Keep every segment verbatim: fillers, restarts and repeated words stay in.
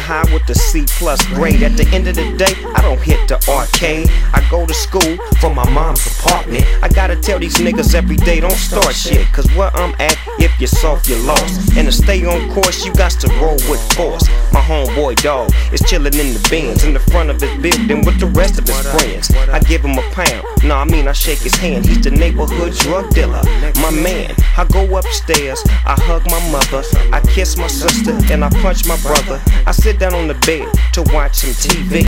high with the C plus grade. At the end of the day, I don't hit the arcade. I go to school from my mom's apartment. I gotta tell these niggas every day, don't start shit. Cause where I'm at, if you're soft, you're lost. And to stay on course, you got to roll with force. My homeboy dog is chillin' in the Benz in the front of his building with the rest of his friends. I give him a pound, nah, I mean I shake his hand. He's the neighborhood drug dealer, my man. I go upstairs, I hug my mother, I kiss my sister, and I punch my brother. I sit down on the bed to watch some T V.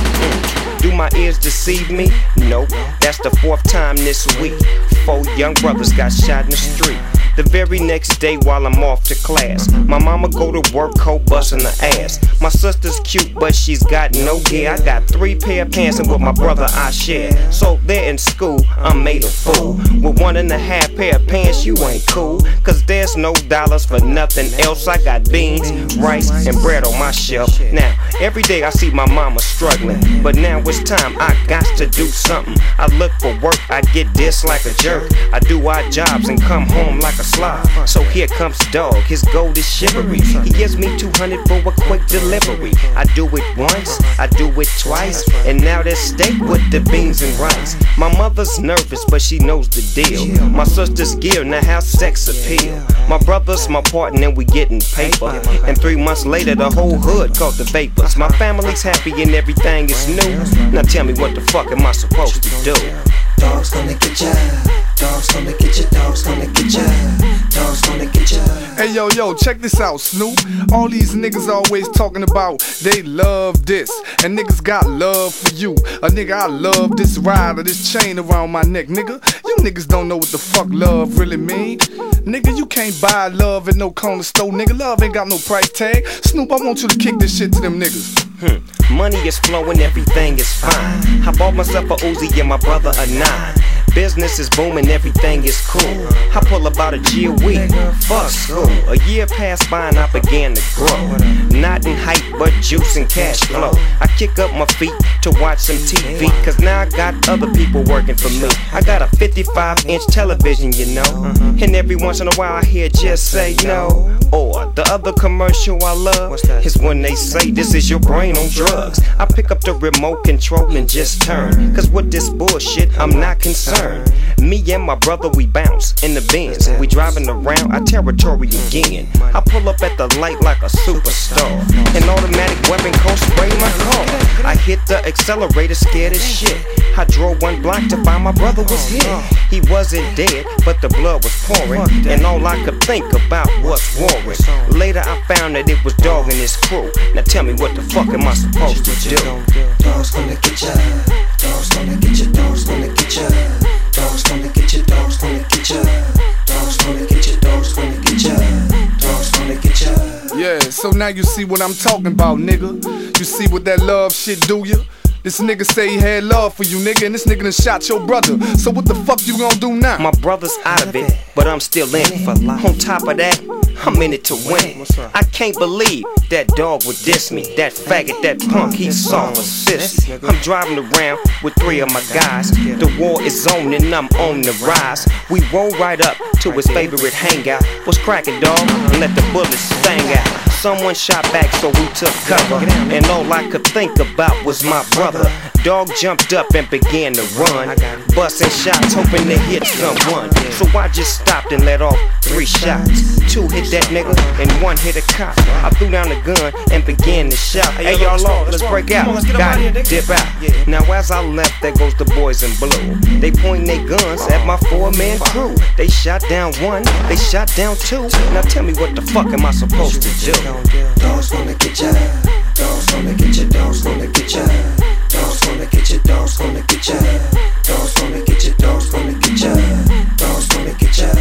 Mm. Do my ears deceive me? Nope, that's the fourth time this week. Four young brothers got shot in the street. The very next day while I'm off to class, my mama go to work coat bustin' her ass. My sister's cute but she's got no gear. I got three pair of pants and with my brother I share. So there in school I'm made a fool. With one and a half pair of pants you ain't cool. Cause there's no dollars for nothing else. I got beans, rice, and bread on my shelf. Now every day I see my mama struggling, but now it's time I got to do something. I look for work, I get this like a jerk. I do odd jobs and come home like a slob. So here comes Dog, his gold is shivery. He gives me two hundred for a quick delivery. I do it once, I do it twice, and now there's steak with the beans and rice. My mother's nervous but she knows the deal. My sister's gear, now how sex appeal. My brother's my partner and we getting paper. And three months later the whole hood caught the vapors. My family's happy and everything is new. Now tell me what the fuck am I supposed to do? Dog's gonna get ya, dog's gonna get ya, dog's gonna get ya, dog's gonna get ya. Hey yo, yo, check this out, Snoop. All these niggas always talking about they love this, and niggas got love for you. A nigga, I love this ride or this chain around my neck, nigga. You niggas don't know what the fuck love really mean. Nigga, you can't buy love at no corner store, nigga. Love ain't got no price tag. Snoop, I want you to kick this shit to them niggas. Hmm. Money is flowing, everything is fine. I bought myself a Uzi and my brother a nine. Business is booming, everything is cool. I pull about a G a week, fuck school. A year passed by and I began to grow. Not in height, but juice and cash flow. I kick up my feet to watch some T V, cause now I got other people working for me. I got a fifty-five inch television, you know. And every once in a while I hear just say no. Or the other commercial I love is when they say this is your brain on drugs. I pick up the remote control and just turn, cause with this bullshit I'm not concerned. Me and my brother we bounce in the Benz. We driving around our territory again. I pull up at the light like a superstar. An automatic weapon coat spray my car. I hit the accelerator scared as shit. I drove one block to find my brother was hit. He wasn't dead but the blood was pouring, and all I could think about was warring. Later I found that it was Dog and his crew. Now tell me what the fuck am I supposed to do? Dog's gonna get ya, dog's gonna get ya, dog's gonna get ya, dog's gonna get ya, dog's gonna get ya, dog's gonna get ya, dog's gonna get ya, dog's gonna get ya. Yeah, so now you see what I'm talking about, nigga. You see what that love shit do ya? This nigga say he had love for you, nigga, and this nigga done shot your brother. So what the fuck you gonna do now? My brother's out of it, but I'm still in it. On top of that, I'm in it to win it. I can't believe that Dog would diss me. That faggot, that punk, he saw a sissy. I'm driving around with three of my guys. The war is on and I'm on the rise. We roll right up to his favorite hangout. What's cracking, dog? And let the bullets sting out. Someone shot back so we took cover, and all I could think about was my brother. Dog jumped up and began to run, busting shots hoping to hit someone. So I just stopped and let off three shots. Two hit that nigga and one hit a cop. I threw down the gun and began to shout, hey y'all all, let's break out, got it, dip out. Now as I left, there goes the boys in blue. They pointing their guns at my four-man crew. They shot down one, they shot down two. Now tell me what the fuck am I supposed to do? Dog's gonna get ya, dog's gonna get ya, dog's gonna get ya, dog's gonna get ya, dog's gonna get ya, dog's gonna get ya, dog's gonna get ya, dog's gonna get ya.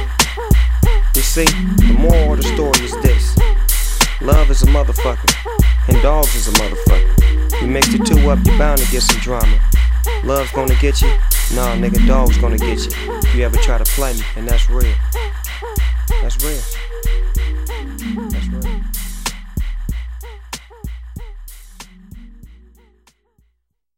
You see, the moral of the story is this: love is a motherfucker, and dogs is a motherfucker. You mix the two up, you're bound to get some drama. Love's gonna get you, nah nigga, dog's gonna get you. If you ever try to play me, and that's real. That's real.